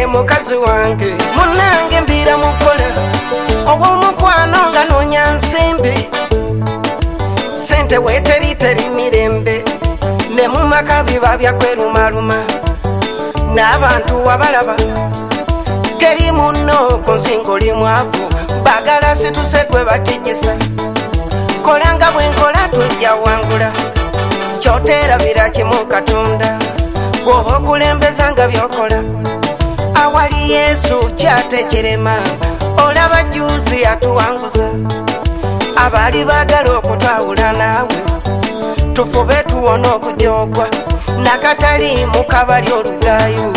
mukazi wange munange mbira mukola obw'omukwano nga noonya nsimbi sente weteriteri mirembe ne mu maka biba byakwerumaluma n'abantu wabalaba teri muno ku nsingo oli mwavu bagala situsekwe bategesa kolanga bwenkola tujja wangula kyoterabira kimu Katonda bw'oba okulembeza nga byokola awali Yesu kyatekirema olaba juzi atuwanguza abali bagala okutwawula naawe tufube tuwona okujogwa nakatali mukabali olugayo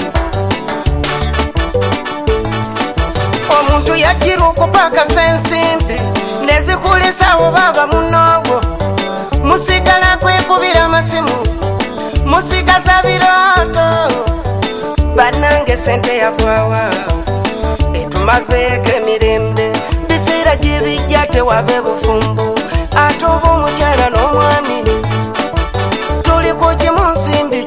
omuntu yagira okupaka sensimbi nezikulisawo baba munobo musigala kwekubira amasimu musigaza birooto banange sente yavaawa etumazeeko emirembe biseera gyebijja tewabe bufumbo ate oba omukyala n'omwami tuli ku kimu nsimbi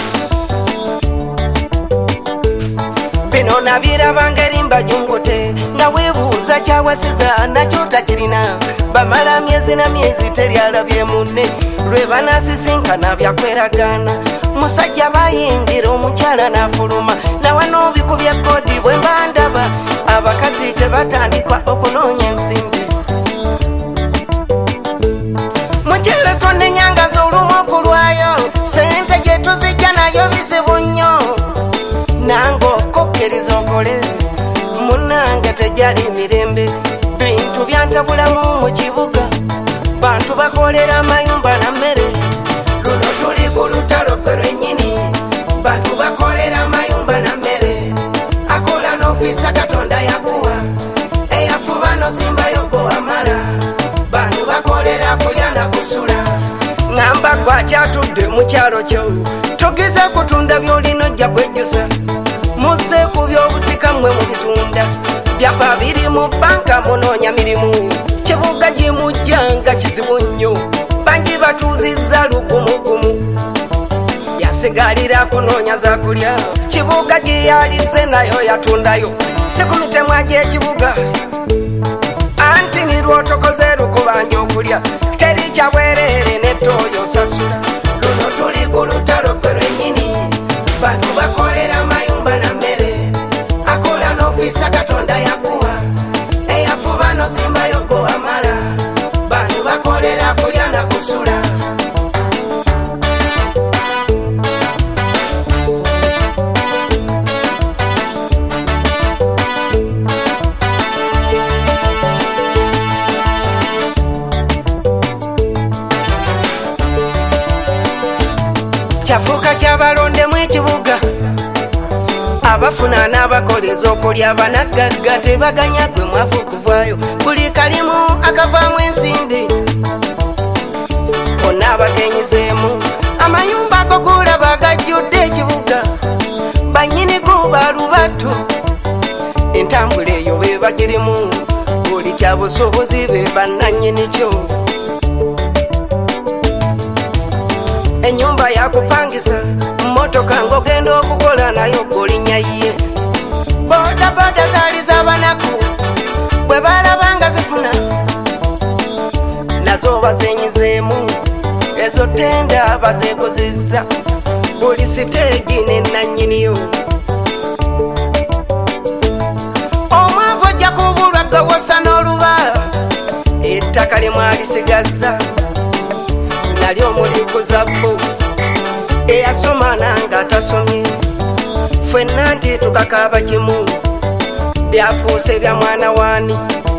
bino nabiraba ngeri mbajungute nga weebuuza kyawasiza nakyo takirina bamala myezi na myezi teryalabye munne lwe banasisinkana byakweragana musajja bayingira omukyala n'afuluma nawano bikubye kodi bwe mbandaba abakazi tebatandikwa okunoonya ensimbi mukyala tonenyanga nzolumu okulwayo sente gye tuzijja nayo bizibu nnyo nange okokkiriza okole munange tejali mirembe bintu byantabulamu mu kibuga bantu bakolera amayumba na mmere luno tuli ku lutalo kwe lwennyini bantu bakolera amayumba na mmere akola n'ofiisa Katonda yakuwa eyafuba nozimbayo gowamala bantu bakolera kulya na kusula ngamba gwakyatudde mu kyalo kyo togeza kutunda byolina ojja kwejjusa muze ku byobusika mmwe mu bitunda byapa biri mu banka munoonya mirimu kibuga gimujjanga kizibu nnyo bangi batuuzizza lugumugumu yasigalira kunoonya zakulya kibuga giyalize nayo yatundayo si ku mitemwa gy'ekibuga anti nirwotokoze lukubanja okulya teri kyabwerere netooyo sasula luno tuli ku lutalo kwe lwennyini bantu bakolera amayumba na mmere akola n'ofiisa Katonda yakuwa eyafuba nozimbayo gowamala bantu bakolera kulya na kusula kyafuuka kyabalondemu ekibuga abafuna n'abakoleza okulya banagagga tebaganya gwe mwavu okuvaayo buli kalimu akavaamu ensimbi bonna abagenyizeemu amayumba ago gulaba gajjudde ekibuga bannyini go balubato entambula eyo be bagirimu buli kyabusobozi be bannannyini kyo enyumba yakupangisa motoka ng'ogenda okukola nayo golinnya ye bodaboda zaali z'abanaku bwe balabanga zifuna nazo bazenyizeemu ezo tenda bazeegozezza buli siteegi n'ennannyiniyo omwavu ojja kubulwa gawosa n'oluba ettaka limwalisigazza nalyo mulikuza bbo eyasoma nanga atasomye ffenna nti tukakaaba kimu byafuuse bya mwana waani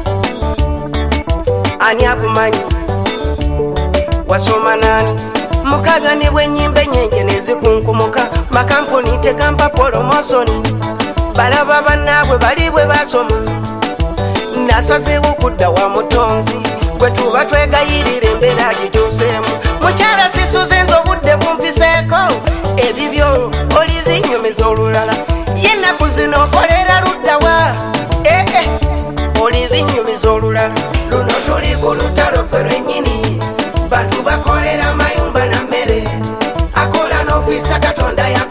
ani akumanyi wasoma naani mukaga ne bw'ennyimba ennyenge nezikunkumuka makampuni tegampa polomosoni balaba bannaabwe bali bwe basoma nasazeewo okudda wa mutonzi gwe tuba twegayirira embeera gikyuseemu mukyala sisuzinza obudde bumpiseeko ebibyo oli binyumiza olulala yennaku zino okolera luddawa oli binyumiza olulala luno tuli ku lutalo kwe lwennyini bantu bakolera amayumba na mmere akola n'ofiisa Katonda ya